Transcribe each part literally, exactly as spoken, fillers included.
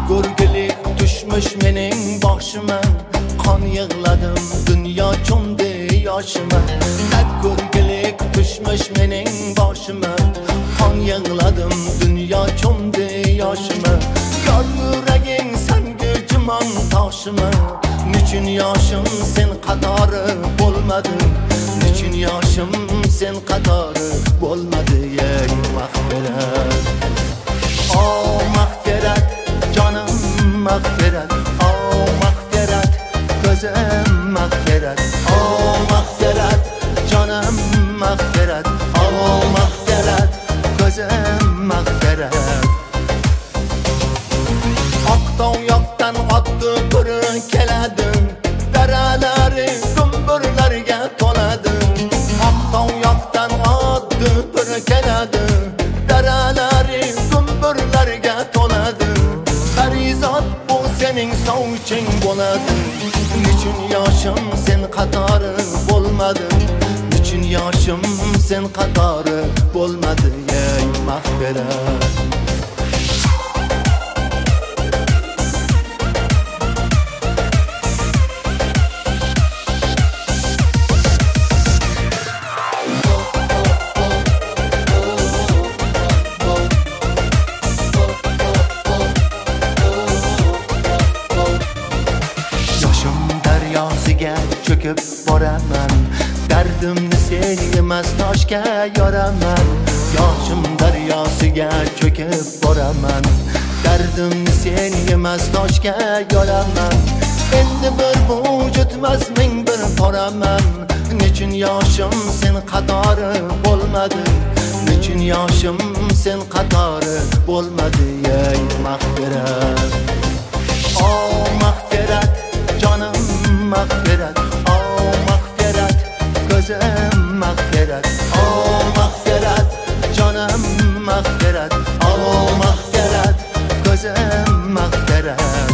Gurgulik düşmüş mening boshima, qon yig'ladim dunyo cho'mdi yoshima. Gurgulik düşmüş mening boshima, qon yig'ladim dunyo cho'mdi yoshima. Yor yuraging san gujimon toshima, nichun yoshim sen qatori bo'lmadi, nichun yoshim sen qatori bo'lmadi. Ey mag'firat, oh mag'firat, jonim mag'firat, oh mag'firat, ko'zim mag'firat, oh mag'firat, jonim mag'firat, oh mag'firat, ko'zim mag'firat. Oqtov yoqdan otdi biri keladi, daralari gumburlarga to'ladi. Oqtov yoqdan otdi biri keladi, daralari gumburlarga to'ladi. Farizot bu sening sovching bo'ladi, nichun yoshim sen qatori bo'lmadi, nichun yoshim sen qatori bo'lmadi. Ey mag'firat, cho'kib boraman, dardimni sen emas toshga yoraman. Yoshim daryosiga cho'kib boraman, dardimni sen emas toshga yoraman. Endi bir vujudmas ming bir poraman, nechun yoshim sen qatori bo'lmadi, nechun yoshim sen qatori bo'lmadi. Ey mag'firat, oh mag'firat, jonim mag'firat, oh mag'firat, ko'zim mag'firat, oh mag'firat, jonim mag'firat, oh mag'firat, ko'zim mag'firat.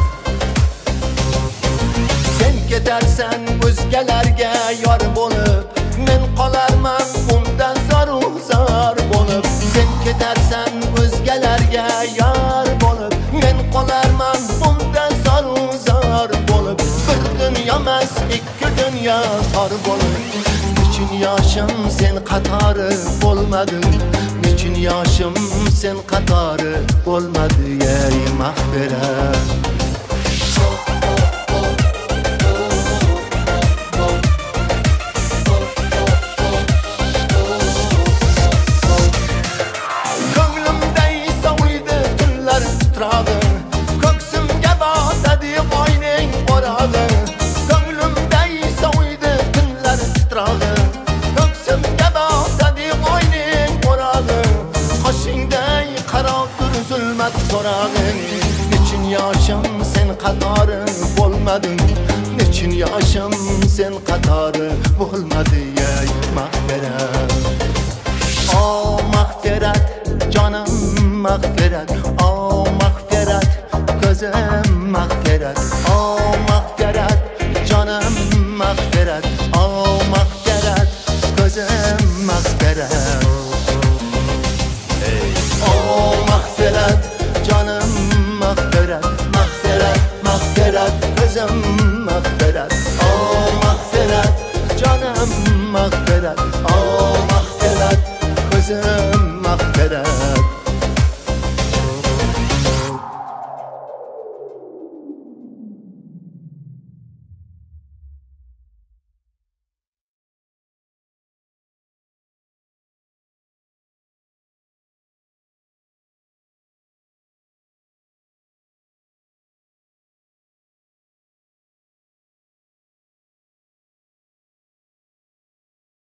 Sen ketarsan o'zgalarga yor bo'lib, men qolarman undan zoru zor bo'lib. Sen ketarsan o'zgalarga yor bo'lib, men qolarman undan zoru zor bo'lib. Bir dunyo emas ikki dunyo tor bo'lib, nichun yoshim sen qatori bo'lmadi, nichun yoshim sen qatori bo'lmadi. Ey mag'firat, ko'nglimday soviydi tunlar titrog'i, ko'ksimga botadi oyning o'rog'i. Ko'nglimday soviydi tunlar titrog'i, ko'ksimga botadi oyning o'rog'i. Qoshingday qaroqdir zulmat so'rog'i, nichun yoshim sen qatori bo'lmading, nichun yoshim sen qatori bo'lmadi. Ey mag'firat, oh mag'firat, jonim mag'firat, oh mag'firat, ko'zim mag'firat, oh mag'firat, jonim mag'firat, oh mag'firat, ko'zim mag'firat. Oh mag'firat, jonim mag'firat, mag'firat, mag'firat, ko'zim mag'firat, oh mag'firat, jonim mag'firat.